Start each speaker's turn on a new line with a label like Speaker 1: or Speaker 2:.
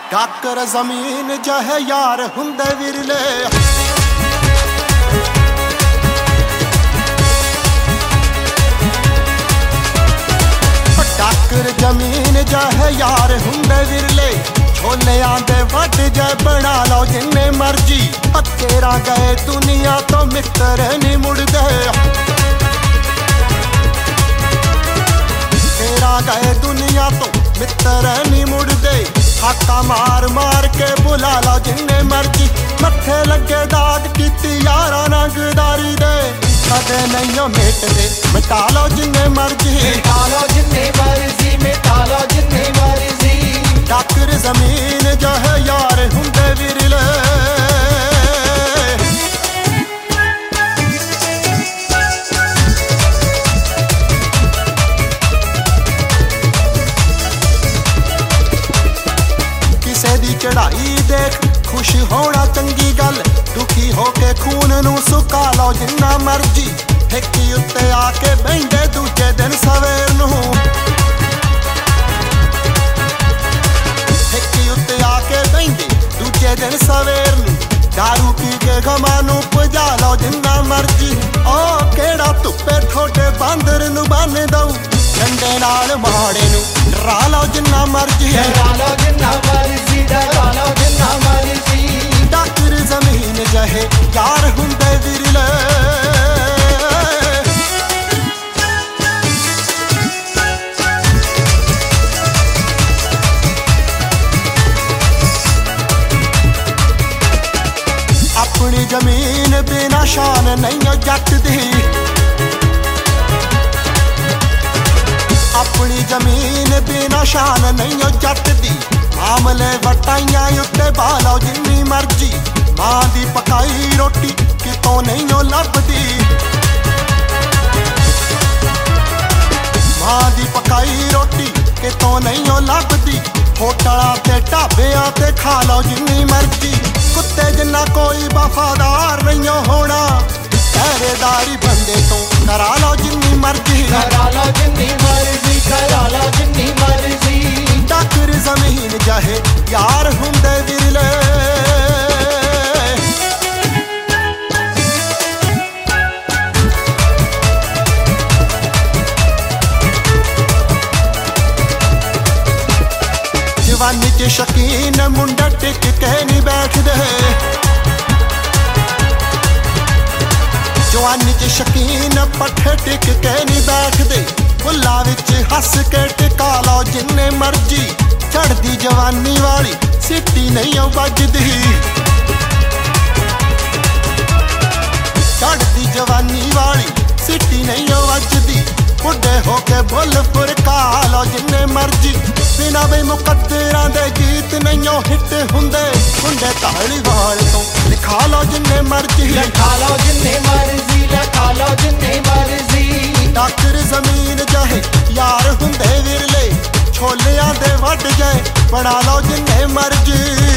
Speaker 1: डाकर जमीन जहे यार हुंदे विरले। डाकर जमीन जहे यार हुंदे विरले। छोलियां दे वड जय बना लो जिन्ने मर्जी। तेरा गए दुनिया तो मित्र नहीं मुड़दे। तेरा गए दुनिया तो मित्र नहीं मुड़दे। हाका मार मार के बुला लो जिन्ने मर्जी। मत्थे लगे दाग कीती यारा नगदारी दे। कदे नहीं मिटदे मिटा लो जिन्ने मर्जी।
Speaker 2: मिटा लो जिन्ने मर्जी, मिटा लो जिन्ने मर्जी।
Speaker 1: डाकर जमीन जो है यार हुंदे विरले। चढ़ाई देख खुश होना चंगी गल। दुखी होके खून नू सुका लो जिन्ना मर्जी। ठेकी उत्ते आके बहिंदे दूजे दिन सवेर नू। ठेकी उत्ते आके बहिंदे दूजे दिन सवेर नू। दारू पी के गमा नू पुजा लो जिन्ना मर्जी। ओ केड़ा धुप्पे ठोडे बांदर नू बन दऊ। डंडे नाल माड़े नू डरा लो जिन्ना मर्जी।
Speaker 2: डरा लो जिन्ना मर्जी, डरा लो जिन्ना मर्जी।
Speaker 1: डाकर जमीन जहे यार हुंदे विरले। अपनी जमीन बिना शान नहीं जट दी। अपनी जमीन बिना शान नहीं जट दी। मामले वटाइयां उत्ते बालो जिन्नी मर्जी। मां दी पकाई रोटी कितों नहीं लभदी। मां दी पकाई रोटी कितों नहीं लभदी। होटलां ते ढाबियां ते खा लो जिन्नी मर्जी। कुत्ते जिन्ना कोई वफादार नहीं होना। पहरेदारी बंदे तो करा लो जिन्नी मर्जी।
Speaker 2: करा लो जिन्नी मर्जी, करा लो जिन्नी मर्जी।
Speaker 1: डाकर जमीन जहे यार हुंदे विरले। जवानी च शकीन मुंडा टिक के नहीं बैठदे। जवानी च शकीन पट्ठे टिक के नहीं बैठदे। फुल्ला विच हस के टिका लो जिन्ने मर्जी। चढ़दी जवानी वाली सीटी नहीं बजदी। चढ़दी जवानी वाली सीटी नहीं बजदी। बुढ़े होके बुल फुरका लो जिन्ने मर्जी। बिना बे मुकद्दरां दे गीत नहीं हिट हुंदे। हुंदे धालीवाल तो लिखा लो जिन्ने मर्जी।
Speaker 2: लिखा लो जिन्ने मर्जी, लिखा लो जिन्ने मर्जी।
Speaker 1: डाकर जमीन जहे यार हुंदे विरले। छोलियां दे वड जाए बना लो जिन्ने मर्जी।